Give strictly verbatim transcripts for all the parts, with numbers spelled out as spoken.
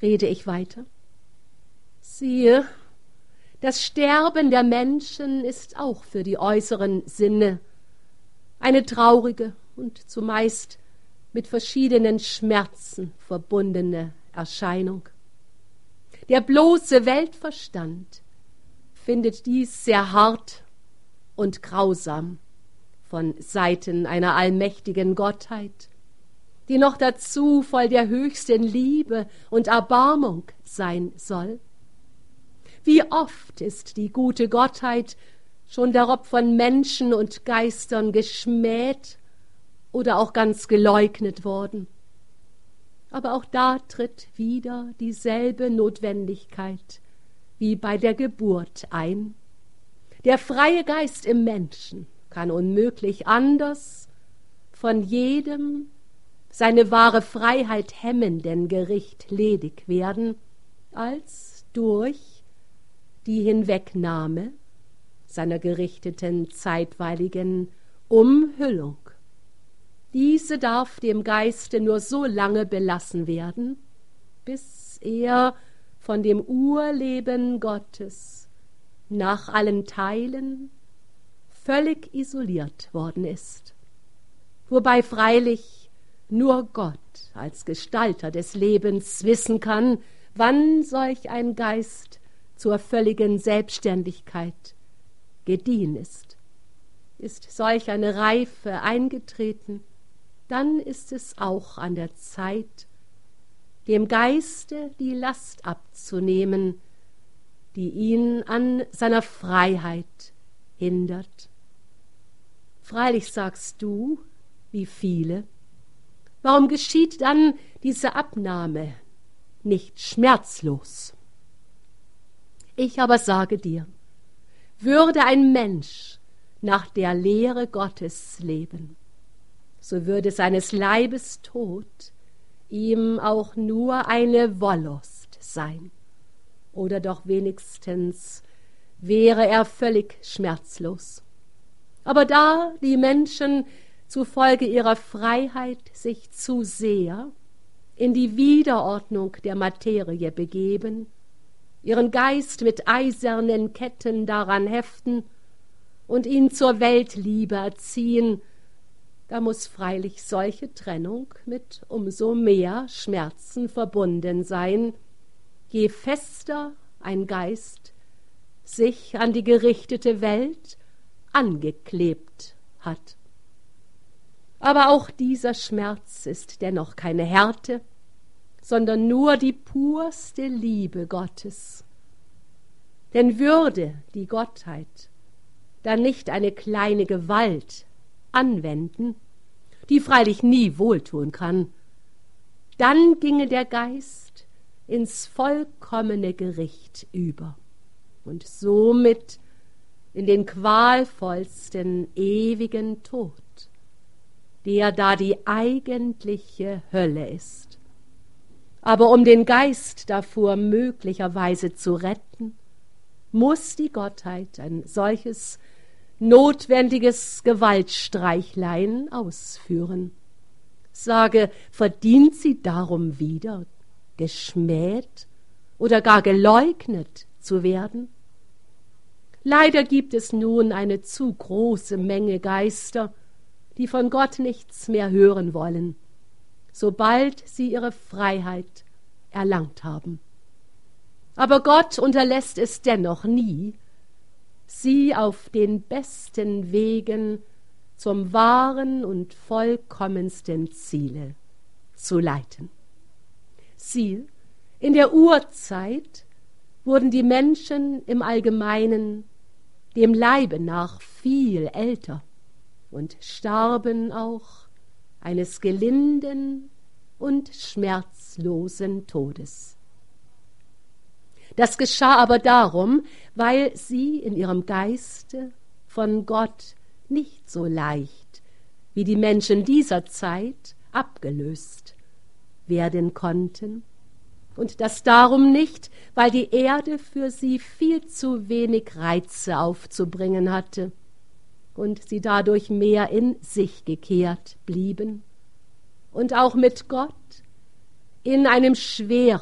rede ich weiter. Siehe, das Sterben der Menschen ist auch für die äußeren Sinne eine traurige und zumeist mit verschiedenen Schmerzen verbundene Erscheinung. Der bloße Weltverstand findet dies sehr hart und grausam von Seiten einer allmächtigen Gottheit, die noch dazu voll der höchsten Liebe und Erbarmung sein soll. Wie oft ist die gute Gottheit schon darob von Menschen und Geistern geschmäht oder auch ganz geleugnet worden. Aber auch da tritt wieder dieselbe Notwendigkeit wie bei der Geburt ein. Der freie Geist im Menschen kann unmöglich anders von jedem seine wahre Freiheit hemmenden Gericht ledig werden, als durch die Hinwegnahme seiner gerichteten zeitweiligen Umhüllung. Diese darf dem Geiste nur so lange belassen werden, bis er von dem Urleben Gottes nach allen Teilen völlig isoliert worden ist. Wobei freilich nur Gott als Gestalter des Lebens wissen kann, wann solch ein Geist zur völligen Selbstständigkeit gediehen ist. Ist solch eine Reife eingetreten, dann ist es auch an der Zeit, dem Geiste die Last abzunehmen, die ihn an seiner Freiheit hindert. Freilich sagst du, wie viele, warum geschieht dann diese Abnahme nicht schmerzlos? Ich aber sage dir, würde ein Mensch nach der Lehre Gottes leben, so würde seines Leibes Tod ihm auch nur eine Wollust sein, oder doch wenigstens wäre er völlig schmerzlos. Aber da die Menschen zufolge ihrer Freiheit sich zu sehr in die Wiederordnung der Materie begeben, ihren Geist mit eisernen Ketten daran heften und ihn zur Weltliebe erziehen, da muß freilich solche Trennung mit umso mehr Schmerzen verbunden sein, je fester ein Geist sich an die gerichtete Welt angeklebt hat. Aber auch dieser Schmerz ist dennoch keine Härte, sondern nur die purste Liebe Gottes. Denn würde die Gottheit dann nicht eine kleine Gewalt anwenden, die freilich nie wohltun kann, dann ginge der Geist ins vollkommene Gericht über und somit in den qualvollsten ewigen Tod, der da die eigentliche Hölle ist. Aber um den Geist davor möglicherweise zu retten, muß die Gottheit ein solches notwendiges Gewaltstreichlein ausführen. Sage, verdient sie darum wieder, geschmäht oder gar geleugnet zu werden? Leider gibt es nun eine zu große Menge Geister, die von Gott nichts mehr hören wollen, sobald sie ihre Freiheit erlangt haben. Aber Gott unterlässt es dennoch nie, sie auf den besten Wegen zum wahren und vollkommensten Ziele zu leiten. Siehe, in der Urzeit wurden die Menschen im Allgemeinen dem Leibe nach viel älter und starben auch eines gelinden und schmerzlosen Todes. Das geschah aber darum, weil sie in ihrem Geiste von Gott nicht so leicht wie die Menschen dieser Zeit abgelöst werden konnten, und das darum nicht, weil die Erde für sie viel zu wenig Reize aufzubringen hatte und sie dadurch mehr in sich gekehrt blieben und auch mit Gott in einem schwerer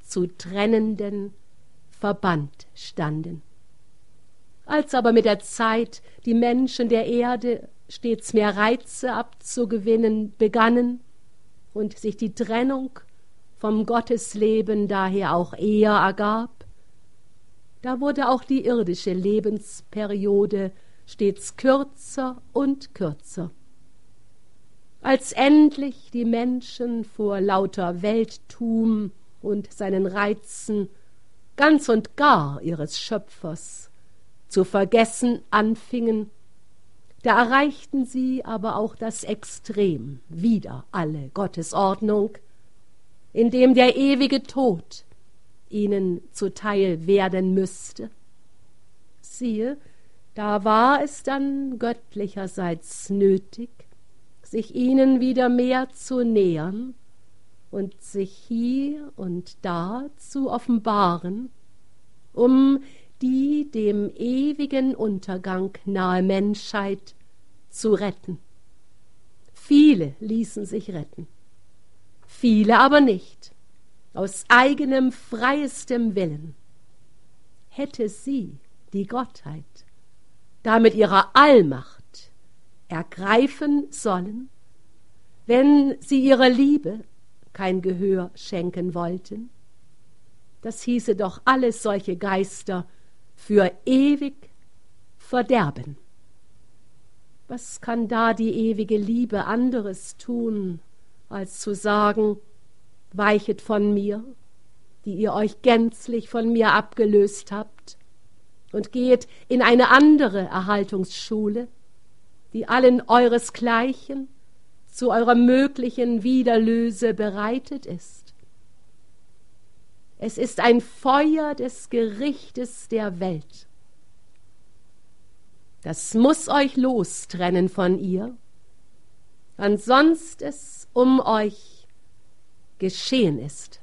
zu trennenden Verband standen. Als aber mit der Zeit die Menschen der Erde stets mehr Reize abzugewinnen begannen und sich die Trennung vom Gottesleben daher auch eher ergab, da wurde auch die irdische Lebensperiode stets kürzer und kürzer. Als endlich die Menschen vor lauter Welttum und seinen Reizen ganz und gar ihres Schöpfers zu vergessen anfingen, da erreichten sie aber auch das Extrem wider alle Gottesordnung, indem der ewige Tod ihnen zuteil werden müsste. Siehe, da war es dann göttlicherseits nötig, sich ihnen wieder mehr zu nähern und sich hier und da zu offenbaren, um die dem ewigen Untergang nahe Menschheit zu retten. Viele ließen sich retten, viele aber nicht, aus eigenem freiestem Willen. Hätte sie, die Gottheit, da mit ihrer Allmacht ergreifen sollen, wenn sie ihrer Liebe kein Gehör schenken wollten? Das hieße doch alles solche Geister für ewig verderben. Was kann da die ewige Liebe anderes tun, als zu sagen, weichet von mir, die ihr euch gänzlich von mir abgelöst habt, und geht in eine andere Erhaltungsschule, die allen euresgleichen zu eurer möglichen Wiederlöse bereitet ist. Es ist ein Feuer des Gerichtes der Welt. Das muß euch lostrennen von ihr, ansonst es um euch geschehen ist.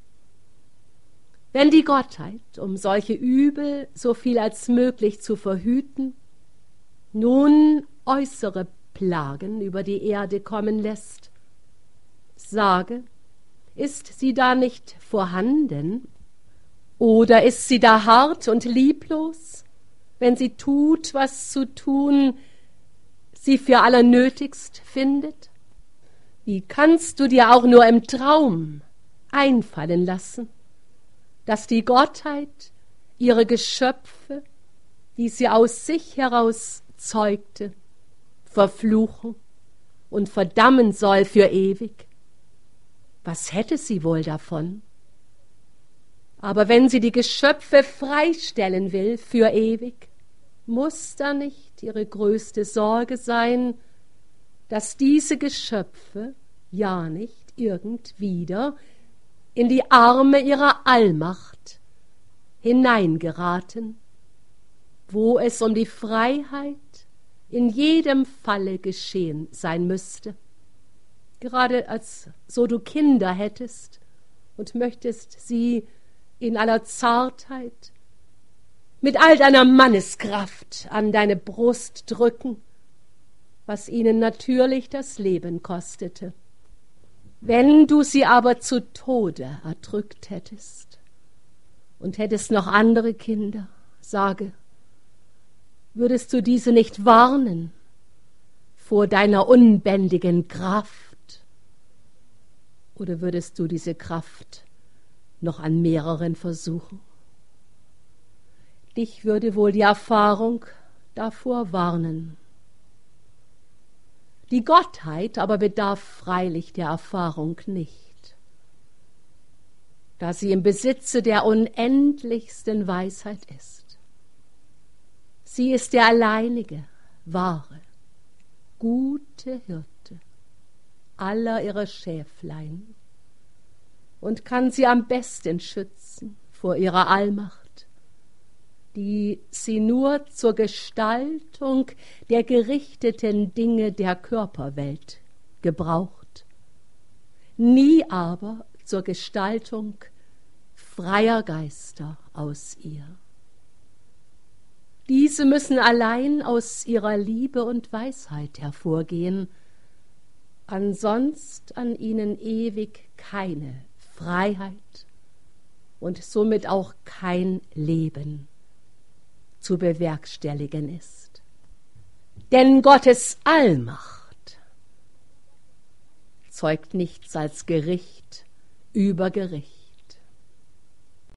Wenn die Gottheit, um solche Übel so viel als möglich zu verhüten, nun äußere Plagen über die Erde kommen lässt, sage, ist sie da nicht vorhanden? Oder ist sie da hart und lieblos, wenn sie tut, was zu tun sie für allernötigst findet? Wie kannst du dir auch nur im Traum einfallen lassen, dass die Gottheit ihre Geschöpfe, die sie aus sich heraus zeugte, verfluchen und verdammen soll für ewig? Was hätte sie wohl davon? Aber wenn sie die Geschöpfe freistellen will für ewig, muß da nicht ihre größte Sorge sein, dass diese Geschöpfe ja nicht irgend wieder in die Arme ihrer Allmacht hineingeraten, wo es um die Freiheit in jedem Falle geschehen sein müsste. Gerade als so du Kinder hättest und möchtest sie in aller Zartheit mit all deiner Manneskraft an deine Brust drücken, was ihnen natürlich das Leben kostete. Wenn du sie aber zu Tode erdrückt hättest und hättest noch andere Kinder, sage, würdest du diese nicht warnen vor deiner unbändigen Kraft? Oder würdest du diese Kraft noch an mehreren versuchen? Dich würde wohl die Erfahrung davor warnen. Die Gottheit aber bedarf freilich der Erfahrung nicht, da sie im Besitze der unendlichsten Weisheit ist. Sie ist der alleinige, wahre, gute Hirte aller ihrer Schäflein und kann sie am besten schützen vor ihrer Allmacht, die sie nur zur Gestaltung der gerichteten Dinge der Körperwelt gebraucht, nie aber zur Gestaltung freier Geister aus ihr. Diese müssen allein aus ihrer Liebe und Weisheit hervorgehen, ansonst an ihnen ewig keine Freiheit und somit auch kein Leben zu bewerkstelligen ist. Denn Gottes Allmacht zeugt nichts als Gericht über Gericht.